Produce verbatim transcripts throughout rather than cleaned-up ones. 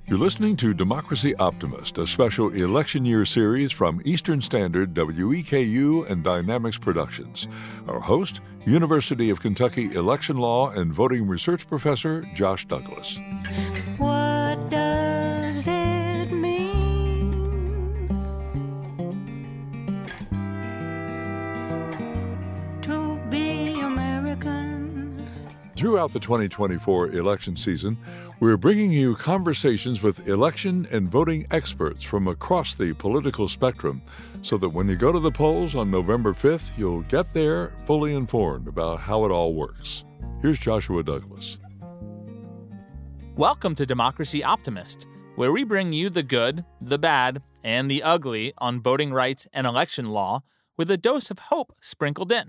You're listening to Democracy Optimist, a special election year series from Eastern Standard, W E K U, and Dynamics Productions. Our host, University of Kentucky election law and voting research professor Josh Douglas. What does it mean to be American? Throughout the twenty twenty-four election season, we're bringing you conversations with election and voting experts from across the political spectrum so that when you go to the polls on November fifth, you'll get there fully informed about how it all works. Here's Joshua Douglas. Welcome to Democracy Optimist, where we bring you the good, the bad, and the ugly on voting rights and election law with a dose of hope sprinkled in.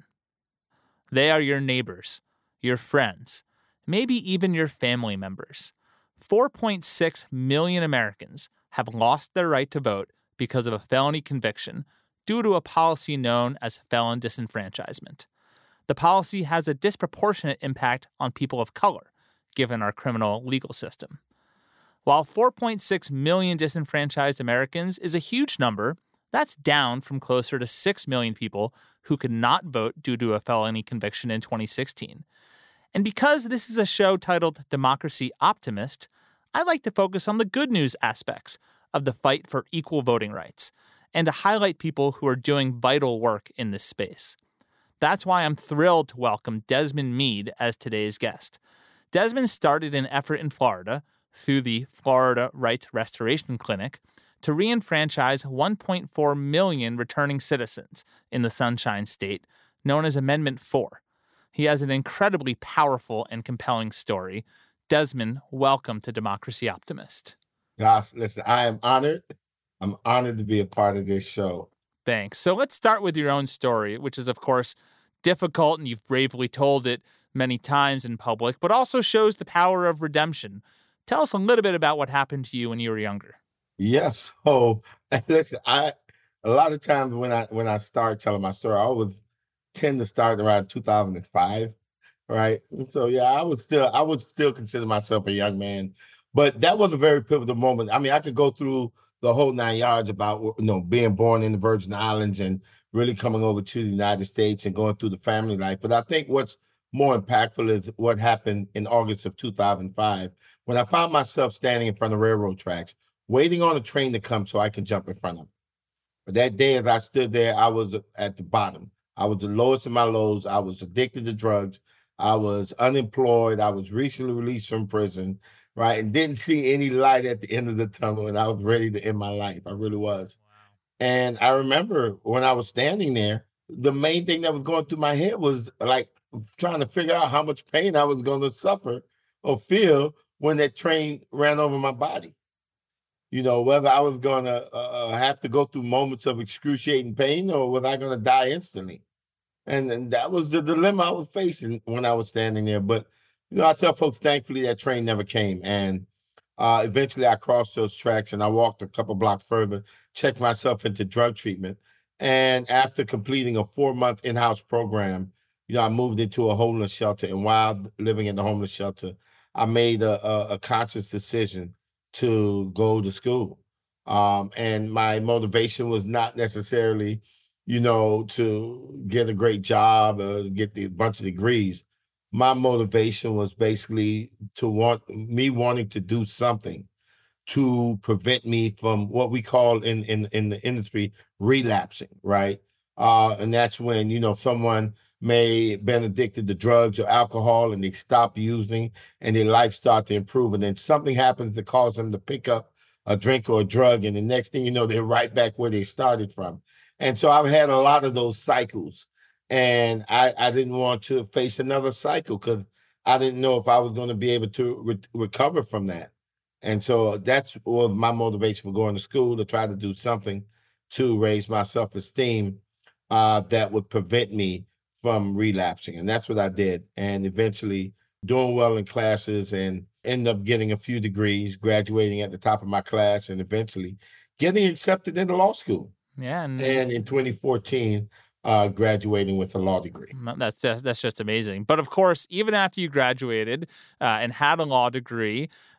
They are your neighbors, your friends, maybe even your family members. four point six million Americans have lost their right to vote because of a felony conviction due to a policy known as felon disenfranchisement. The policy has a disproportionate impact on people of color, given our criminal legal system. While four point six million disenfranchised Americans is a huge number, that's down from closer to six million people who could not vote due to a felony conviction in twenty sixteen. And because this is a show titled Democracy Optimist, I like to focus on the good news aspects of the fight for equal voting rights and to highlight people who are doing vital work in this space. That's why I'm thrilled to welcome Desmond Meade as today's guest. Desmond started an effort in Florida through the Florida Rights Restoration Clinic to re-enfranchise one point four million returning citizens in the Sunshine State, known as Amendment four. He has an incredibly powerful and compelling story. Desmond, welcome to Democracy Optimist. Gosh, listen, I am honored. I'm honored to be a part of this show. Thanks. So let's start with your own story, which is, of course, difficult, and you've bravely told it many times in public, but also shows the power of redemption. Tell us a little bit about what happened to you when you were younger. Yes. So, listen, I a lot of times when I when I start telling my story, I always tend to start around two thousand five, right? And so yeah, I would still I would still consider myself a young man, but that was a very pivotal moment. I mean, I could go through the whole nine yards about you know being born in the Virgin Islands and really coming over to the United States and going through the family life. But I think what's more impactful is what happened in August of two thousand five when I found myself standing in front of railroad tracks, waiting on a train to come so I could jump in front of it. But that day, as I stood there, I was at the bottom. I was the lowest of my lows. I was addicted to drugs. I was unemployed. I was recently released from prison, right? And didn't see any light at the end of the tunnel. And I was ready to end my life. I really was. Wow. And I remember when I was standing there, the main thing that was going through my head was like trying to figure out how much pain I was going to suffer or feel when that train ran over my body. You know, whether I was going to uh, have to go through moments of excruciating pain or was I going to die instantly? And, and that was the dilemma I was facing when I was standing there. But, you know, I tell folks, thankfully, that train never came. And uh, eventually I crossed those tracks and I walked a couple blocks further, checked myself into drug treatment. And after completing a four-month in-house program, you know, I moved into a homeless shelter. And while living in the homeless shelter, I made a, a, a conscious decision to go to school. Um, and my motivation was not necessarily you know, to get a great job or get the bunch of degrees. My motivation was basically to want me wanting to do something to prevent me from what we call in, in, in the industry relapsing, right? Uh, and that's when, you know, someone may have been addicted to drugs or alcohol and they stop using and their life start to improve. And then something happens that causes them to pick up a drink or a drug. And the next thing you know, they're right back where they started from. And so I've had a lot of those cycles, and I, I didn't want to face another cycle because I didn't know if I was going to be able to re- recover from that. And so that's was my motivation for going to school, to try to do something to raise my self-esteem uh, that would prevent me from relapsing. And that's what I did. And eventually doing well in classes and ended up getting a few degrees, graduating at the top of my class, and eventually getting accepted into law school. Yeah, and, and in twenty fourteen, uh, graduating with a law degree. That's that's just amazing. But of course, even after you graduated uh, and had a law degree,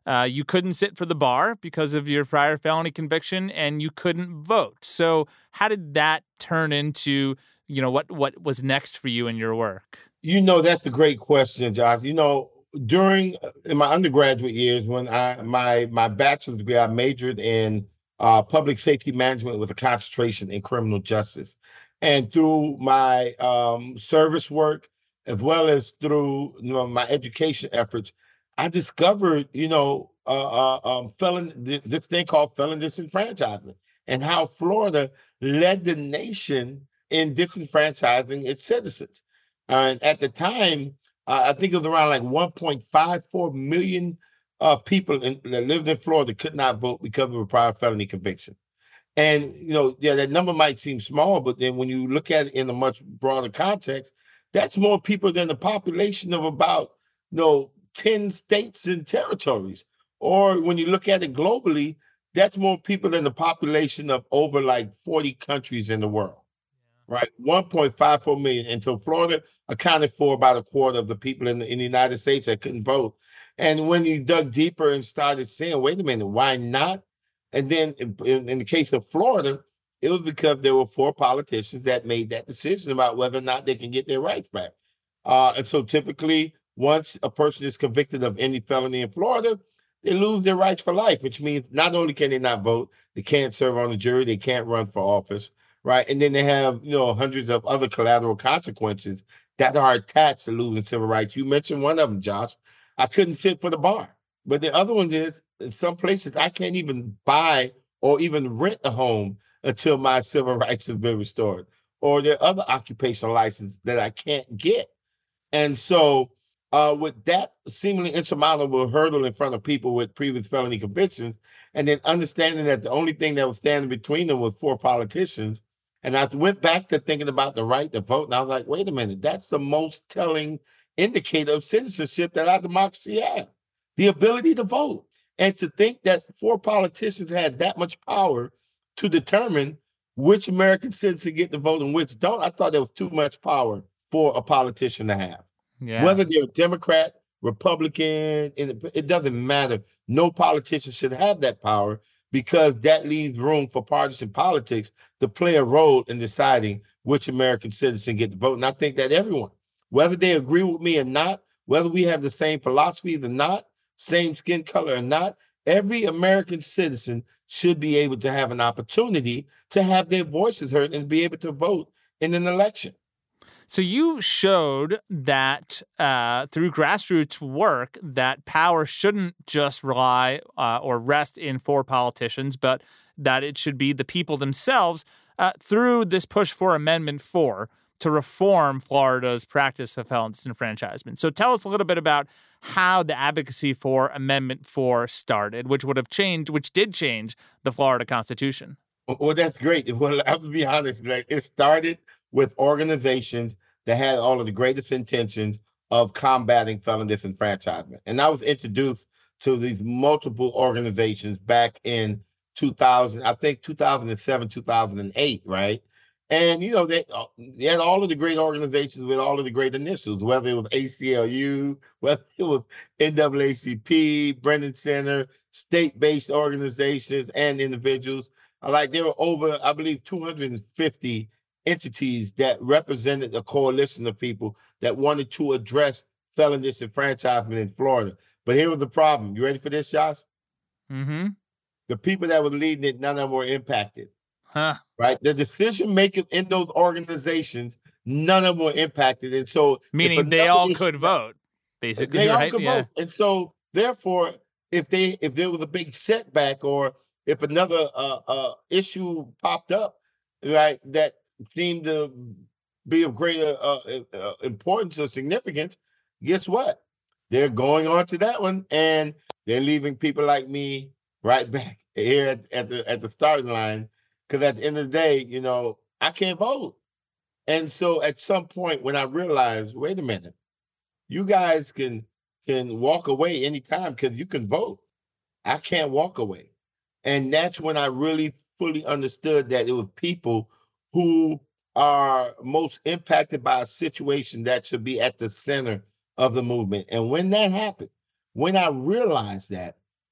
Uh, you couldn't sit for the bar because of your prior felony conviction, and you couldn't vote. So how did that turn into, you know, what what was next for you in your work? You know, that's a great question, Josh. You know, during in my undergraduate years, when I my my bachelor's degree, I majored in uh, public safety management with a concentration in criminal justice. And through my um, service work, as well as through you know, my education efforts, I discovered, you know, uh, uh, um, felon this thing called felon disenfranchisement, and how Florida led the nation in disenfranchising its citizens. And at the time, uh, I think it was around like one point five four million uh, people in, that lived in Florida could not vote because of a prior felony conviction. And, you know, yeah, that number might seem small, but then when you look at it in a much broader context, that's more people than the population of about, you know, ten states and territories. Or when you look at it globally, that's more people than the population of over like forty countries in the world, right? one point five four million. And so Florida accounted for about a quarter of the people in the, in the United States that couldn't vote. And when you dug deeper and started saying, wait a minute, why not? And then in, in the case of Florida, it was because there were four politicians that made that decision about whether or not they can get their rights back. Uh, and so typically, once a person is convicted of any felony in Florida, they lose their rights for life, which means not only can they not vote, they can't serve on a jury, they can't run for office, right? And then they have, you know, hundreds of other collateral consequences that are attached to losing civil rights. You mentioned one of them, Josh. I couldn't sit for the bar. But the other one is, in some places, I can't even buy or even rent a home until my civil rights have been restored. Or there are other occupational licenses that I can't get. And so uh, with that seemingly insurmountable hurdle in front of people with previous felony convictions, and then understanding that the only thing that was standing between them was four politicians, and I went back to thinking about the right to vote, and I was like, wait a minute, that's the most telling indicator of citizenship that our democracy has, the ability to vote. And to think that four politicians had that much power to determine which American citizen get to vote and which don't, I thought there was too much power for a politician to have. Yeah. Whether they're Democrat, Republican, it doesn't matter. No politician should have that power, because that leaves room for partisan politics to play a role in deciding which American citizen get to vote. And I think that everyone, whether they agree with me or not, whether we have the same philosophies or not, same skin color or not, every American citizen should be able to have an opportunity to have their voices heard and be able to vote in an election. So you showed that uh, through grassroots work that power shouldn't just rely uh, or rest in four politicians, but that it should be the people themselves uh, through this push for Amendment four to reform Florida's practice of felon disenfranchisement. So tell us a little bit about how the advocacy for Amendment four started, which would have changed, which did change the Florida Constitution. Well, that's great. Well, I have to be honest, like, it started with organizations that had all of the greatest intentions of combating felon disenfranchisement. And I was introduced to these multiple organizations back in two thousand, I think two thousand seven, two thousand eight, right? And, you know, they, they had all of the great organizations with all of the great initials, whether it was A C L U, whether it was N double A C P, Brennan Center, state-based organizations and individuals. Like, there were over, I believe, two hundred fifty entities that represented a coalition of people that wanted to address felon disenfranchisement in Florida. But here was the problem. You ready for this, Josh? Mm-hmm. The people that were leading it, none of them were impacted. Huh. Right? The decision makers in those organizations, none of them were impacted. And so, meaning they all could vote, basically. They all right? could yeah. vote. And so, therefore, if they if there was a big setback, or if another uh, uh, issue popped up, right, that seemed to be of greater uh, uh, importance or significance, guess what? They're going on to that one, and they're leaving people like me right back here at, at the at the starting line. Because at the end of the day, you know, I can't vote. And so at some point when I realized, wait a minute, you guys can can walk away anytime because you can vote. I can't walk away. And that's when I really fully understood that it was people who are most impacted by a situation that should be at the center of the movement. And when that happened, when I realized that,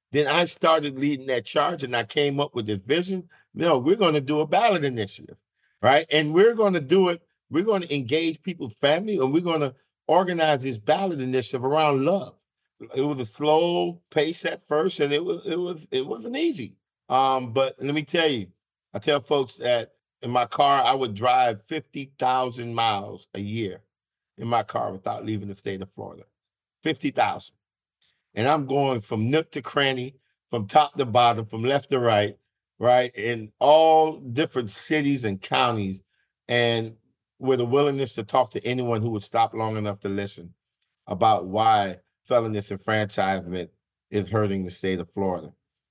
then I started leading that charge, and I came up with this vision. No, we're going to do a ballot initiative, right? And we're going to do it. We're going to engage people's family, and we're going to organize this ballot initiative around love. It was a slow pace at first, and it was it was it wasn't easy. Um, but let me tell you, I tell folks that in my car, I would drive fifty thousand miles a year in my car without leaving the state of Florida. fifty thousand. And I'm going from nook to cranny, from top to bottom, from left to right, right, in all different cities and counties, and with a willingness to talk to anyone who would stop long enough to listen about why felonious enfranchisement is hurting the state of Florida.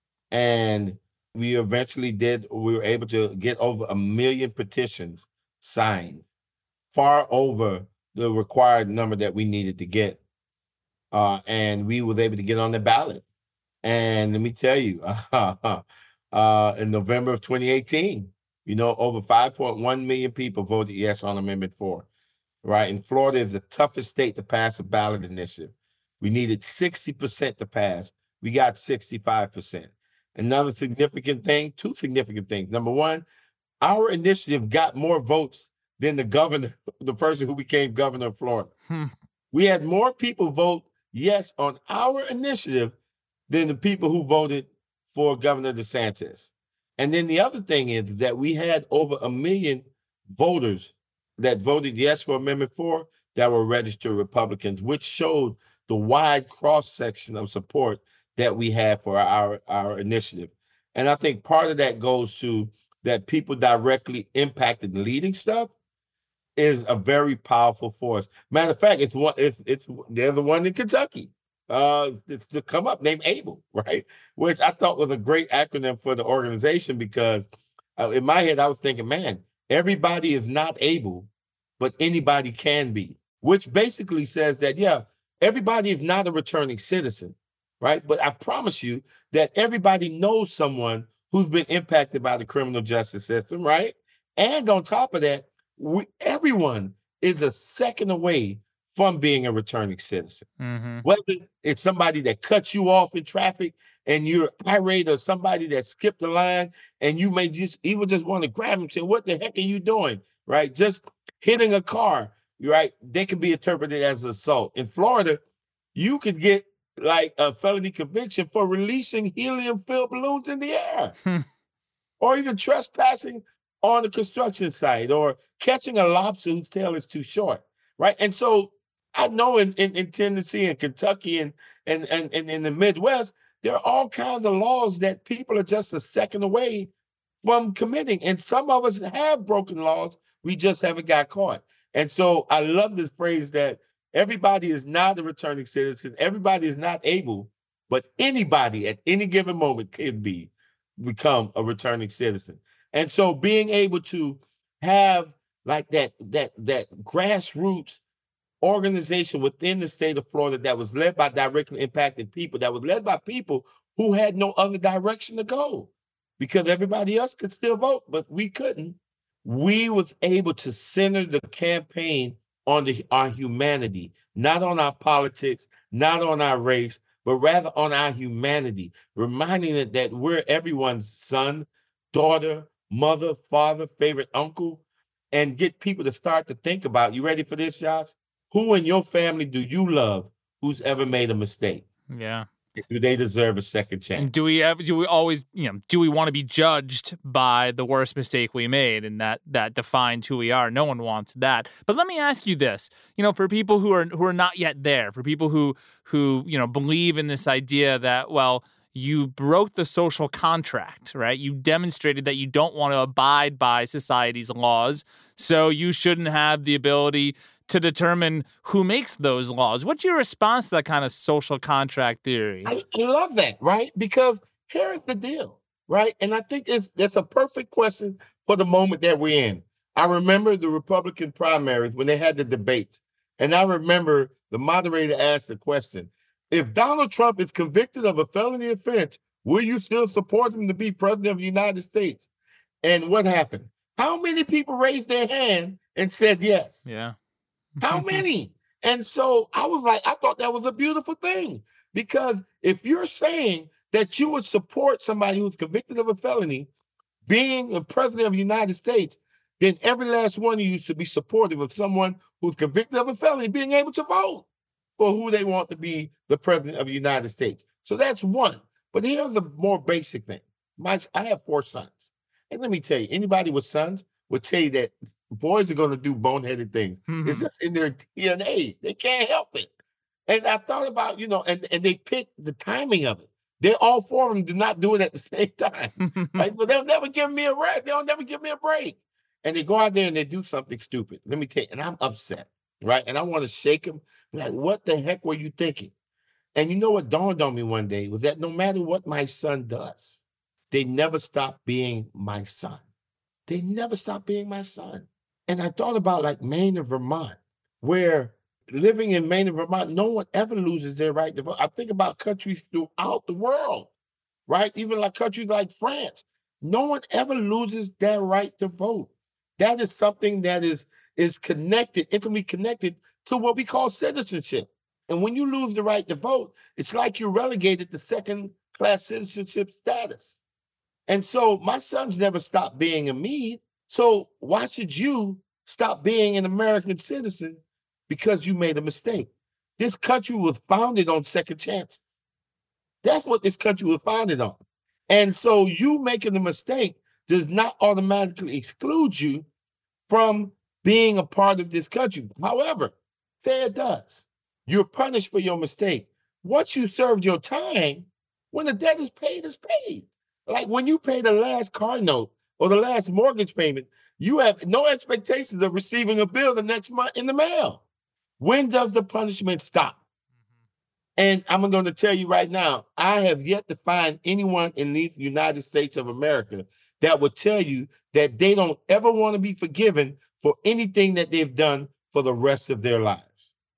And we eventually did, we were able to get over a million petitions signed, far over the required number that we needed to get. Uh, and we was able to get on the ballot. And let me tell you, uh, uh, in November of twenty eighteen, you know, over five point one million people voted yes on Amendment four, right? And Florida is the toughest state to pass a ballot initiative. We needed sixty percent to pass. We got sixty-five percent. Another significant thing, two significant things. Number one, our initiative got more votes than the governor, the person who became governor of Florida. Hmm. We had more people vote yes on our initiative than the people who voted for Governor DeSantis. And then the other thing is that we had over a million voters that voted yes for Amendment four that were registered Republicans, which showed the wide cross-section of support that we have for our, our initiative. And I think part of that goes to that people directly impacted leading stuff is a very powerful force. Matter of fact, it's one, it's it's there's the one in Kentucky. Uh, it's to come up named ABLE, right? Which I thought was a great acronym for the organization because uh, in my head I was thinking, man, everybody is not able, but anybody can be. Which basically says that yeah, everybody is not a returning citizen, right? But I promise you that everybody knows someone who's been impacted by the criminal justice system, right? And on top of that, we, everyone is a second away from being a returning citizen. Mm-hmm. Whether it's somebody that cuts you off in traffic and you're irate, or somebody that skipped the line and you may just even just want to grab them and say, what the heck are you doing, right? Just hitting a car, right? They can be interpreted as assault. In Florida, you could get like a felony conviction for releasing helium-filled balloons in the air, or even trespassing on a construction site, or catching a lobster whose tail is too short, right? And so I know in, in, in Tennessee and Kentucky and, and, and, and in the Midwest, there are all kinds of laws that people are just a second away from committing. And some of us have broken laws, we just haven't got caught. And so I love this phrase that everybody is not a returning citizen, everybody is not able, but anybody at any given moment can be, become a returning citizen. And so being able to have like that, that, that grassroots organization within the state of Florida that was led by directly impacted people, that was led by people who had no other direction to go because everybody else could still vote, but we couldn't. We was able to center the campaign on the, our humanity, not on our politics, not on our race, but rather on our humanity, reminding it that we're everyone's son, daughter, mother, father, favorite uncle, and get people to start to think about, you ready for this, Josh? Who in your family do you love who's ever made a mistake? Yeah. Do they deserve a second chance? And do we ever, do we always, you know, do we want to be judged by the worst mistake we made and that that defined who we are? No one wants that. But let me ask you this, you know, for people who are who are not yet there, for people who who, you know, believe in this idea that, well, you broke the social contract, right? You demonstrated that you don't want to abide by society's laws, so you shouldn't have the ability to determine who makes those laws. What's your response to that kind of social contract theory? I, I love that, right? Because here's the deal, right? And I think it's that's a perfect question for the moment that we're in. I remember the Republican primaries when they had the debates, and I remember the moderator asked the question, if Donald Trump is convicted of a felony offense, will you still support him to be president of the United States? And what happened? How many people raised their hand and said yes? Yeah. How many? And so I was like, I thought that was a beautiful thing, because if you're saying that you would support somebody who's convicted of a felony being the president of the United States, then every last one of you should be supportive of someone who's convicted of a felony being able to vote for who they want to be the president of the United States. So that's one. But here's the more basic thing. My, I have four sons. And let me tell you, anybody with sons would tell you that boys are going to do boneheaded things. Mm-hmm. It's just in their D N A. They can't help it. And I thought about, you know, and, and they picked the timing of it. They all four of them did not do it at the same time. Right? So they'll never give me a break. They'll never give me a break. And they go out there and they do something stupid. Let me tell you, and I'm upset, right? And I want to shake them. Like, what the heck were you thinking? And you know what dawned on me one day was that no matter what my son does, they never stop being my son. They never stop being my son. And I thought about like Maine and Vermont, where living in Maine and Vermont, no one ever loses their right to vote. I think about countries throughout the world, right? Even like countries like France, no one ever loses their right to vote. That is something that is, is connected, intimately connected to what we call citizenship. And when you lose the right to vote, it's like you're relegated to second-class citizenship status. And so my sons never stopped being a Meade. So why should you stop being an American citizen because you made a mistake? This country was founded on second chances. That's what this country was founded on. And so you making a mistake does not automatically exclude you from being a part of this country. However, say it does. You're punished for your mistake. Once you served your time, when the debt is paid, it's paid. Like when you pay the last car note or the last mortgage payment, you have no expectations of receiving a bill the next month in the mail. When does the punishment stop? And I'm going to tell you right now, I have yet to find anyone in these United States of America that would tell you that they don't ever want to be forgiven for anything that they've done for the rest of their lives.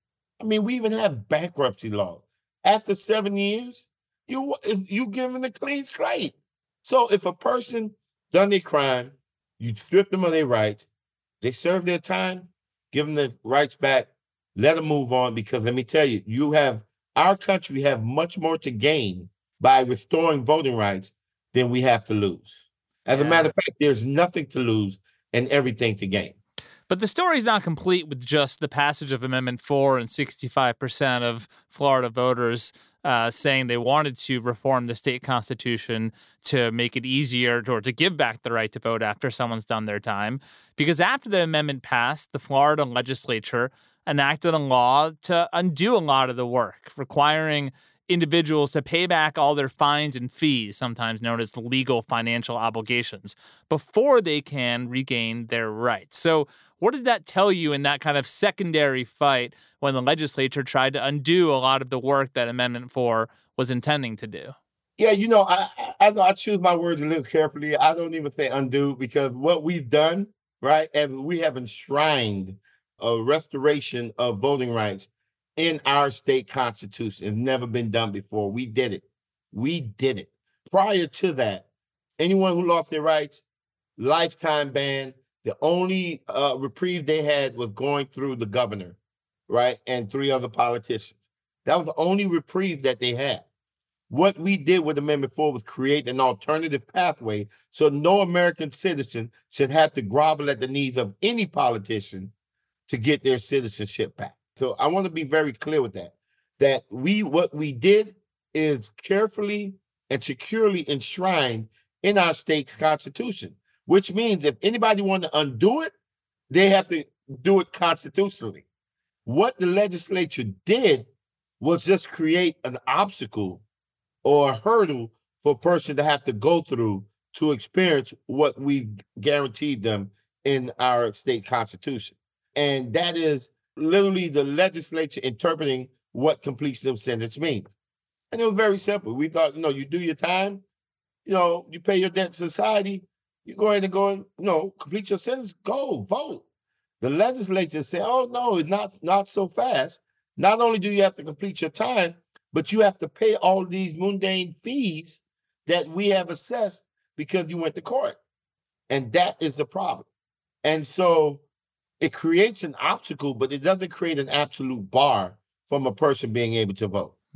I mean, we even have bankruptcy laws. After seven years, you you given a clean slate. So if a person done their crime, you strip them of their rights, they serve their time, give them the rights back, let them move on. Because let me tell you, you have our country have much more to gain by restoring voting rights than we have to lose. As yeah. a matter of fact, there's nothing to lose and everything to gain. But the story's not complete with just the passage of Amendment four and sixty-five percent of Florida voters uh, saying they wanted to reform the state constitution to make it easier or to give back the right to vote after someone's done their time. Because after the amendment passed, the Florida legislature enacted a law to undo a lot of the work, requiring individuals to pay back all their fines and fees, sometimes known as legal financial obligations, before they can regain their rights. So what did that tell you in that kind of secondary fight when the legislature tried to undo a lot of the work that Amendment four was intending to do? Yeah, you know, I, I, I choose my words a little carefully. I don't even say undo, because what we've done, right, and we have enshrined a restoration of voting rights in our state constitution. It's never been done before. We did it. We did it. Prior to that, anyone who lost their rights, lifetime ban. The only uh, reprieve they had was going through the governor, right, and three other politicians. That was the only reprieve that they had. What we did with Amendment four was create an alternative pathway so no American citizen should have to grovel at the knees of any politician to get their citizenship back. So I want to be very clear with that, that we what we did is carefully and securely enshrined in our state's constitution, which means if anybody wants to undo it, they have to do it constitutionally. What the legislature did was just create an obstacle or a hurdle for a person to have to go through to experience what we've guaranteed them in our state constitution. And that is literally the legislature interpreting what completion of sentence means. And it was very simple. We thought, you know, you do your time, you know, you pay your debt to society, you go ahead and go and, you know, complete your sentence, go vote. The legislature said, oh, no, it's not, not so fast. Not only do you have to complete your time, but you have to pay all these mundane fees that we have assessed because you went to court. And that is the problem. And so it creates an obstacle, but it doesn't create an absolute bar from a person being able to vote.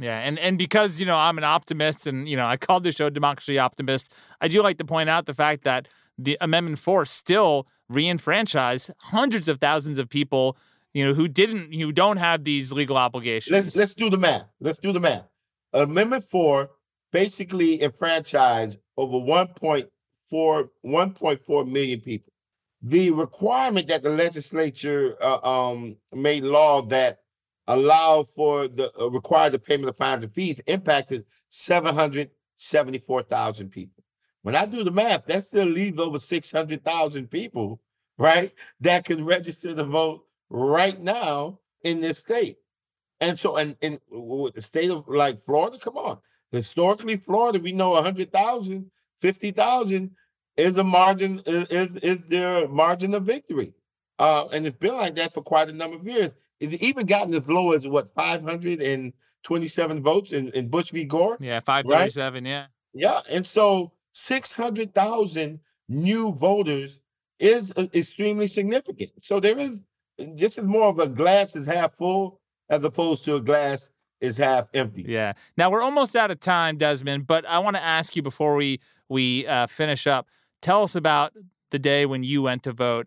Yeah, and, and because, you know, I'm an optimist and, you know, I called the show Democracy Optimist, I do like to point out the fact that the Amendment four still re-enfranchise hundreds of thousands of people, you know, who didn't, who don't have these legal obligations. Let's let's do the math. Let's do the math. Amendment four basically enfranchised over one point four million people. The requirement that the legislature uh, um, made law that allowed for the uh, required the payment of fines and fees impacted seven hundred seventy-four thousand people. When I do the math, that still leaves over six hundred thousand people, right, that can register to vote right now in this state. And so, and in the state of like Florida, come on, historically Florida, we know one hundred thousand, fifty thousand is a margin, is is their margin of victory. Uh, and it's been like that for quite a number of years. It's even gotten as low as what, five hundred twenty-seven votes in, in Bush v. Gore? Yeah, five thirty-seven, right? yeah. Yeah, and so six hundred thousand new voters is uh, extremely significant. So there is, this is more of a glass is half full as opposed to a glass is half empty. Yeah. Now, we're almost out of time, Desmond, but I want to ask you before we, we uh, finish up, tell us about the day when you went to vote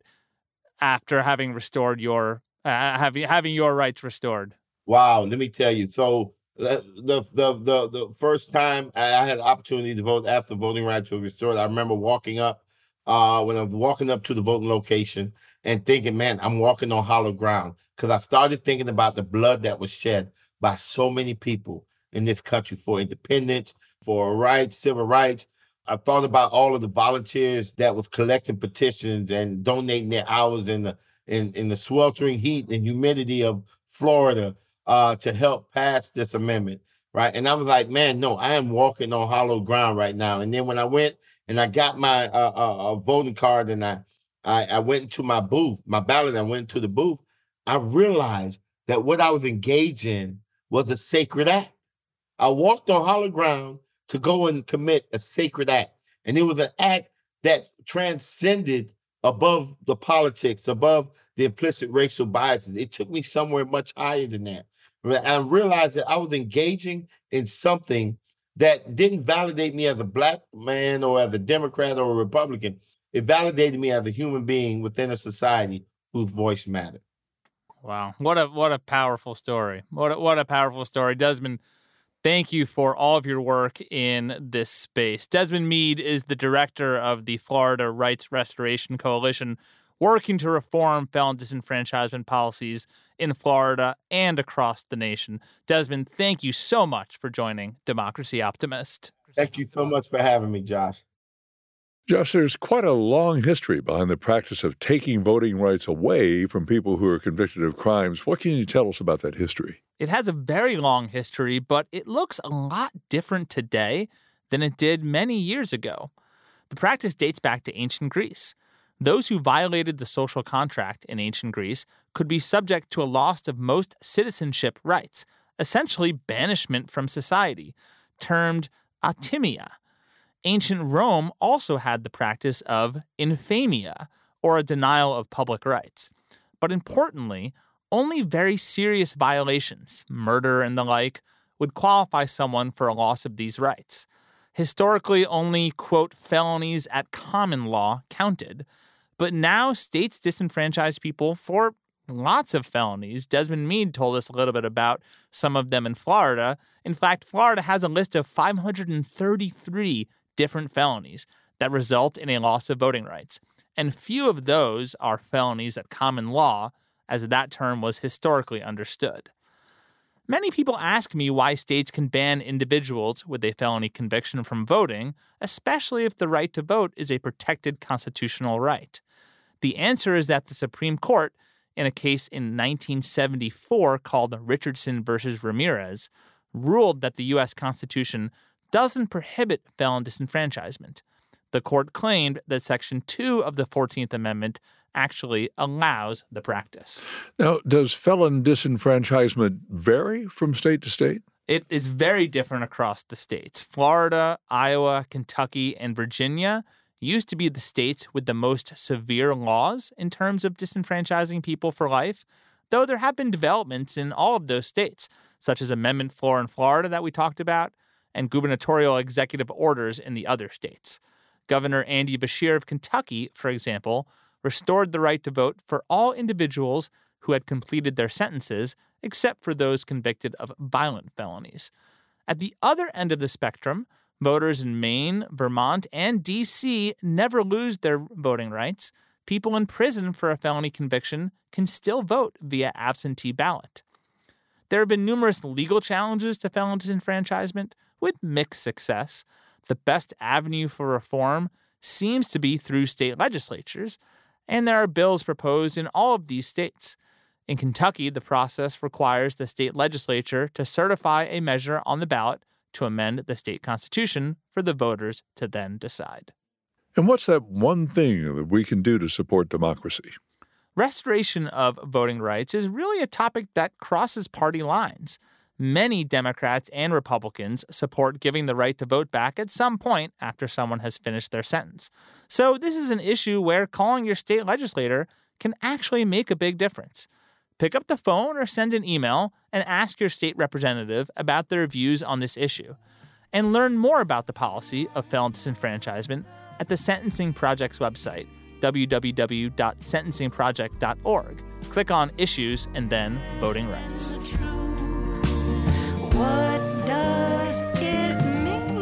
after having restored your Uh, having having your rights restored. Wow, let me tell you. So the the the the, the first time I had the opportunity to vote after voting rights were restored, I remember walking up uh, when I was walking up to the voting location and thinking, man, I'm walking on hollow ground, because I started thinking about the blood that was shed by so many people in this country for independence, for rights, civil rights. I thought about all of the volunteers that was collecting petitions and donating their hours in the in, in the sweltering heat and humidity of Florida uh, to help pass this amendment, right? And I was like, man, no, I am walking on hollow ground right now. And then when I went and I got my uh, uh, voting card and I, I I went into my booth, my ballot, I went to the booth, I realized that what I was engaged in was a sacred act. I walked on hollow ground to go and commit a sacred act. And it was an act that transcended above the politics, above the implicit racial biases. It took me somewhere much higher than that. I realized that I was engaging in something that didn't validate me as a Black man or as a Democrat or a Republican. It validated me as a human being within a society whose voice mattered. Wow. What a what a powerful story. What a, what a powerful story. Desmond, thank you for all of your work in this space. Desmond Meade is the director of the Florida Rights Restoration Coalition, working to reform felon disenfranchisement policies in Florida and across the nation. Desmond, thank you so much for joining Democracy Optimist. Thank you so much for having me, Josh. Josh, there's quite a long history behind the practice of taking voting rights away from people who are convicted of crimes. What can you tell us about that history? It has a very long history, but it looks a lot different today than it did many years ago. The practice dates back to ancient Greece. Those who violated the social contract in ancient Greece could be subject to a loss of most citizenship rights, essentially banishment from society, termed atimia. Ancient Rome also had the practice of infamia, or a denial of public rights. But importantly, only very serious violations, murder and the like, would qualify someone for a loss of these rights. Historically, only, quote, felonies at common law counted. But now states disenfranchise people for lots of felonies. Desmond Meade told us a little bit about some of them in Florida. In fact, Florida has a list of five hundred thirty-three different felonies that result in a loss of voting rights. And few of those are felonies at common law, as that term was historically understood. Many people ask me why states can ban individuals with a felony conviction from voting, especially if the right to vote is a protected constitutional right. The answer is that the Supreme Court, in a case in nineteen seventy-four called Richardson versus Ramirez, ruled that the U S Constitution doesn't prohibit felon disenfranchisement. The court claimed that Section two of the fourteenth Amendment actually allows the practice. Now, does felon disenfranchisement vary from state to state? It is very different across the states. Florida, Iowa, Kentucky, and Virginia used to be the states with the most severe laws in terms of disenfranchising people for life. though there have been developments in all of those states, such as Amendment four in Florida that we talked about, and gubernatorial executive orders in the other states. Governor Andy Beshear of Kentucky, for example, restored the right to vote for all individuals who had completed their sentences, except for those convicted of violent felonies. At the other end of the spectrum, voters in Maine, Vermont, and D C never lose their voting rights. People in prison for a felony conviction can still vote via absentee ballot. There have been numerous legal challenges to felon disenfranchisement, with mixed success. The best avenue for reform seems to be through state legislatures, and there are bills proposed in all of these states. In Kentucky, the process requires the state legislature to certify a measure on the ballot to amend the state constitution for the voters to then decide. And what's that one thing that we can do to support democracy? Restoration of voting rights is really a topic that crosses party lines. Many Democrats and Republicans support giving the right to vote back at some point after someone has finished their sentence. So this is an issue where calling your state legislator can actually make a big difference. Pick up the phone or send an email and ask your state representative about their views on this issue. And learn more about the policy of felon disenfranchisement at the Sentencing Project's website, w w w dot sentencing project dot org. Click on Issues and then Voting Rights. What does it mean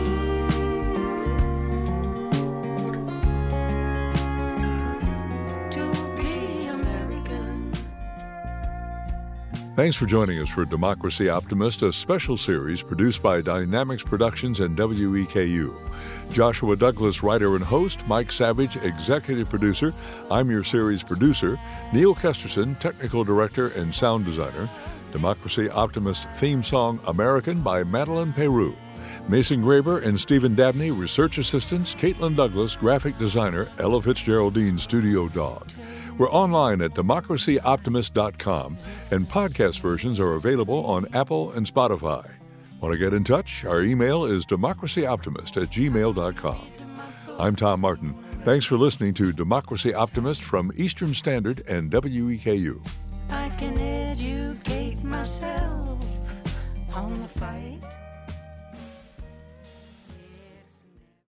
to be American? Thanks for joining us for Democracy Optimist, a special series produced by Dynamics Productions and W E K U. Joshua Douglas, writer and host, Mike Savage, executive producer. I'm your series producer. Neil Kesterson, technical director and sound designer. Democracy Optimist theme song American by Madeline Peru. Mason Graber and Stephen Dabney, research assistants. Caitlin Douglas, graphic designer. Ella Fitzgeraldine, studio dog. We're online at democracy optimist dot com, and podcast versions are available on Apple and Spotify. Want to get in touch? Our email is democracy optimist at gmail dot com. I'm Tom Martin. Thanks for listening to Democracy Optimist from Eastern Standard and W E K U. I can educate myself on the fight.